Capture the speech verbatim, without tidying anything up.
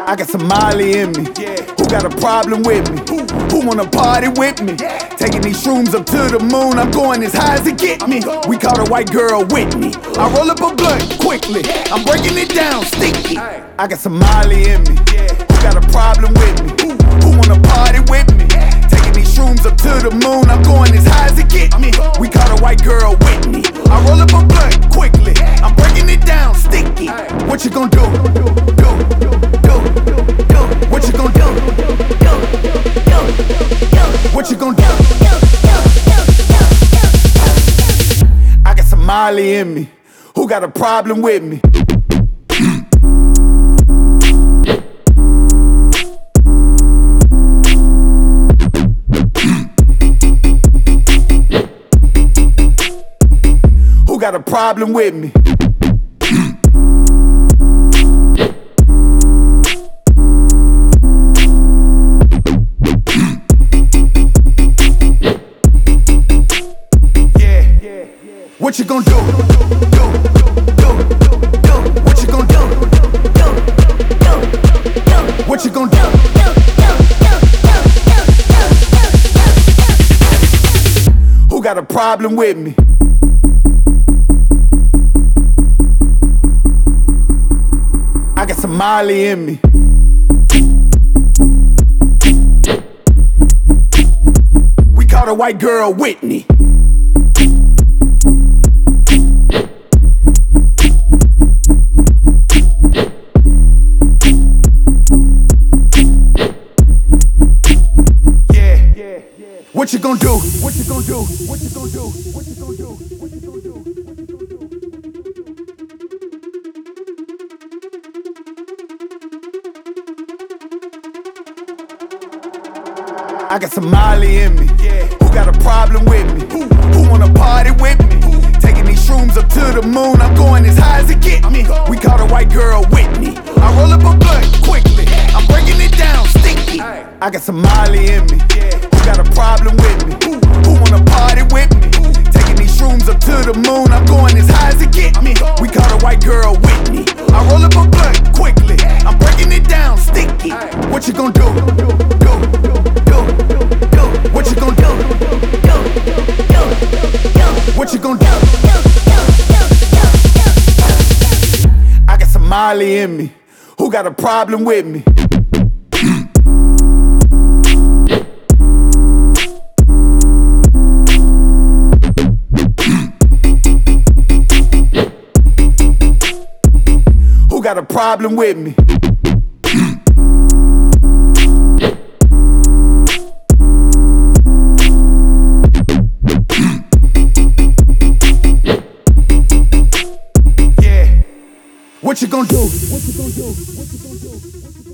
I got some Molly in me. Who got a problem with me? Who wanna party with me? Taking these shrooms up to the moon, I'm going as high as it get me. We caught a white girl Whitney. I roll up a blunt quickly, I'm breaking it down sticky. I got some Molly in me. Who got a problem with me? Who wanna party with me? Taking these shrooms up to the moon, I'm going as high as it get me. We caught a white girl Whitney. I roll up a blunt quickly, I'm breaking it down sticky. What you gon' do? Do, do, do. What you gon' do? Do, do, do. What you gon' do? I got some Molly in me. Who got a problem with me? Who got a problem with me? What you gon' do? Do, do, do. What you gon' do? Do, do, do. What you gon' do? Who got a problem with me? I got some Molly in me. We caught a white girl Whitney. What you gon' do? What you gon' do? What you gon' do? What you gon' do? What you gon' do? I got some Molly in me. Who got a problem with me? Who, who wanna party with me? Taking these shrooms up to the moon, I'm going as high as it get me. We caught a white girl Whitney. I roll up a blunt quickly, I'm breaking it down sticky. I got some Molly in me. Got a problem with me? Who, who wanna party with me? Taking these shrooms up to the moon, I'm going as high as it get me. We caught a white girl Whitney. I roll up a blunt quickly, I'm breaking it down sticky. What you gon' do? Do, do, do. What you gon' do? Do, do. What you gon' do? I got some Molly in me. Who got a problem with me? Got a problem with me? Yeah. What you gon' do? What you gon' do? What you gon' do?